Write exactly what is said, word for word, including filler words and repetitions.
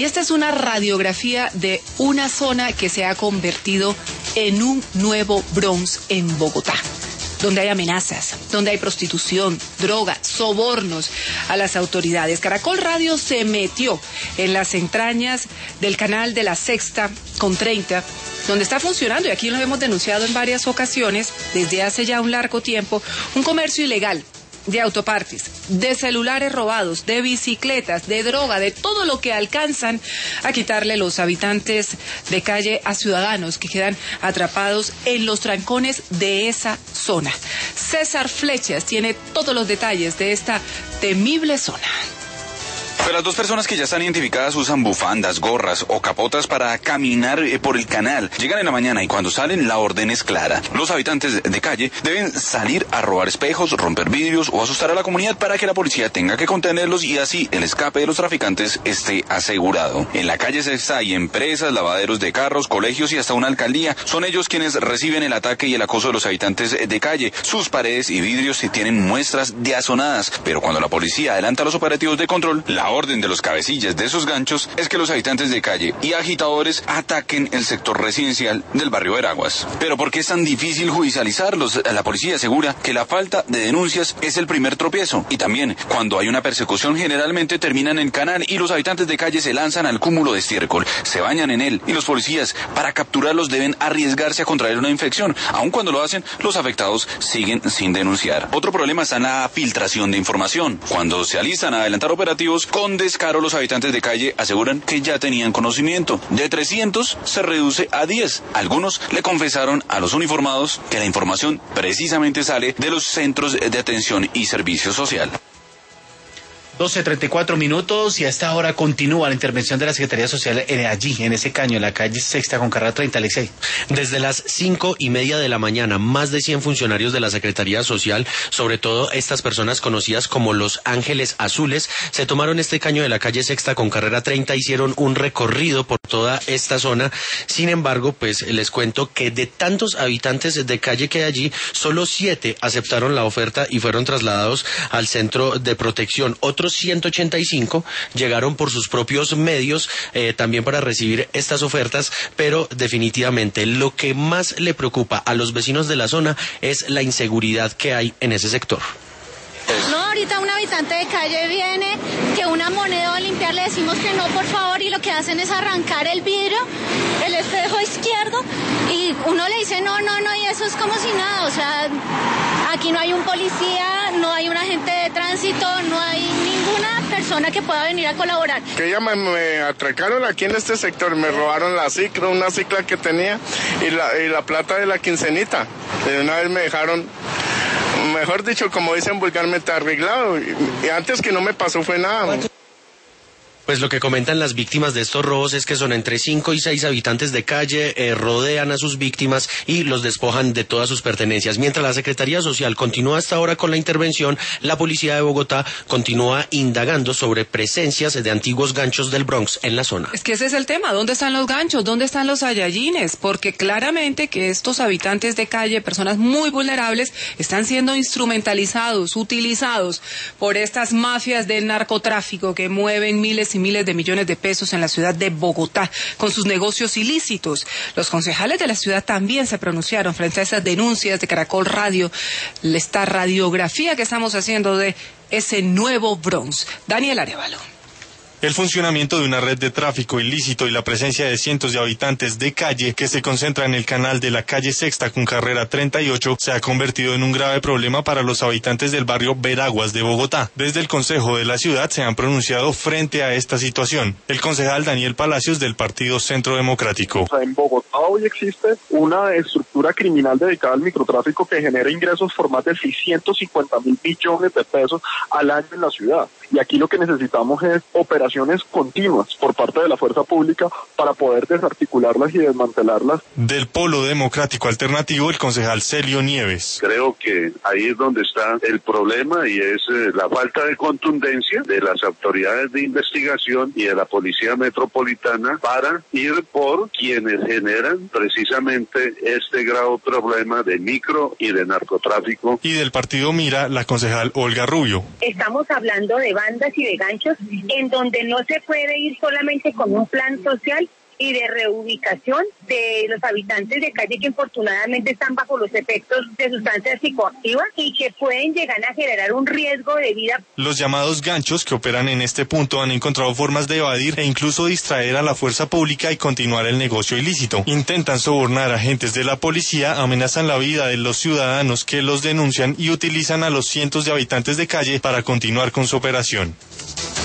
Y esta es una radiografía de una zona que se ha convertido en un nuevo Bronx en Bogotá, donde hay amenazas, donde hay prostitución, droga, sobornos a las autoridades. Caracol Radio se metió en las entrañas del canal de La Sexta con treinta, donde está funcionando, y aquí lo hemos denunciado en varias ocasiones, desde hace ya un largo tiempo, un comercio ilegal de autopartes, de celulares robados, de bicicletas, de droga, de todo lo que alcanzan a quitarle los habitantes de calle a ciudadanos que quedan atrapados en los trancones de esa zona. César Flechas tiene todos los detalles de esta temible zona. Pero las dos personas que ya están identificadas usan bufandas, gorras o capotas para caminar por el canal. Llegan en la mañana y cuando salen la orden es clara. Los habitantes de calle deben salir a robar espejos, romper vidrios o asustar a la comunidad para que la policía tenga que contenerlos y así el escape de los traficantes esté asegurado. En la calle Sexta hay empresas, lavaderos de carros, colegios y hasta una alcaldía. Son ellos quienes reciben el ataque y el acoso de los habitantes de calle. Sus paredes y vidrios sí tienen muestras de azonadas, pero cuando la policía adelanta los operativos de control, la orden de los cabecillas de esos ganchos es que los habitantes de calle y agitadores ataquen el sector residencial del barrio Veraguas. Pero ¿por qué es tan difícil judicializarlos? La policía asegura que la falta de denuncias es el primer tropiezo y también cuando hay una persecución generalmente terminan en canal y los habitantes de calle se lanzan al cúmulo de estiércol, se bañan en él y los policías para capturarlos deben arriesgarse a contraer una infección. Aun cuando lo hacen, los afectados siguen sin denunciar. Otro problema está en la filtración de información. Cuando se alistan a adelantar operativos con descaro, los habitantes de calle aseguran que ya tenían conocimiento. De trescientos se reduce a diez. Algunos le confesaron a los uniformados que la información precisamente sale de los centros de atención y servicio social. doce treinta y cuatro minutos y a esta hora continúa la intervención de la Secretaría Social en, allí, en ese caño, en la calle Sexta con carrera treinta, Alexei. Desde las cinco y media de la mañana, más de cien funcionarios de la Secretaría Social, sobre todo estas personas conocidas como los Ángeles Azules, se tomaron este caño de la calle Sexta con carrera treinta, hicieron un recorrido por toda esta zona. Sin embargo, pues les cuento que de tantos habitantes de calle que hay allí, solo siete aceptaron la oferta y fueron trasladados al centro de protección. Otros ciento ochenta y cinco llegaron por sus propios medios eh, también para recibir estas ofertas, pero definitivamente lo que más le preocupa a los vecinos de la zona es la inseguridad que hay en ese sector. No, ahorita un habitante de calle viene, que una moneda va a limpiar, le decimos que no, por favor, y lo que hacen es arrancar el vidrio, el espejo izquierdo, y uno le dice no, no, no, y eso es como si nada, o sea, aquí no hay un policía, no hay un agente de tránsito, no hay ninguna persona que pueda venir a colaborar. Que ya me, me atracaron aquí en este sector, me robaron la cicla, una cicla que tenía, y la, y la plata de la quincenita, de una vez me dejaron, mejor dicho, como dicen vulgarmente, arreglado, y antes que no me pasó fue nada. Pues lo que comentan las víctimas de estos robos es que son entre cinco y seis habitantes de calle, eh, rodean a sus víctimas y los despojan de todas sus pertenencias. Mientras la Secretaría Social continúa hasta ahora con la intervención, la Policía de Bogotá continúa indagando sobre presencias de antiguos ganchos del Bronx en la zona. Es que ese es el tema, ¿dónde están los ganchos? ¿Dónde están los sayayines? Porque claramente que estos habitantes de calle, personas muy vulnerables, están siendo instrumentalizados, utilizados por estas mafias del narcotráfico que mueven miles y miles de millones de pesos en la ciudad de Bogotá con sus negocios ilícitos. Los concejales de la ciudad también se pronunciaron frente a esas denuncias de Caracol Radio, esta radiografía que estamos haciendo de ese nuevo Bronx. Daniel Arevalo. El funcionamiento de una red de tráfico ilícito y la presencia de cientos de habitantes de calle que se concentra en el canal de la calle Sexta con carrera treinta y ocho se ha convertido en un grave problema para los habitantes del barrio Veraguas de Bogotá. Desde el Consejo de la Ciudad se han pronunciado frente a esta situación. El concejal Daniel Palacios del Partido Centro Democrático. En Bogotá hoy existe una estructura criminal dedicada al microtráfico que genera ingresos por más de seiscientos cincuenta mil millones de pesos al año en la ciudad. Y aquí lo que necesitamos es operaciones continuas por parte de la fuerza pública para poder desarticularlas y desmantelarlas. Del Polo Democrático Alternativo, el concejal Celio Nieves. Creo que ahí es donde está el problema y es eh, la falta de contundencia de las autoridades de investigación y de la Policía Metropolitana para ir por quienes generan precisamente este grave problema de micro y de narcotráfico. Y del partido Mira, la concejal Olga Rubio. Estamos hablando de bandas y de ganchos en donde que no se puede ir solamente con un plan social y de reubicación de los habitantes de calle que infortunadamente están bajo los efectos de sustancias psicoactivas y que pueden llegar a generar un riesgo de vida. Los llamados ganchos que operan en este punto han encontrado formas de evadir e incluso distraer a la fuerza pública y continuar el negocio ilícito. Intentan sobornar a agentes de la policía, amenazan la vida de los ciudadanos que los denuncian y utilizan a los cientos de habitantes de calle para continuar con su operación.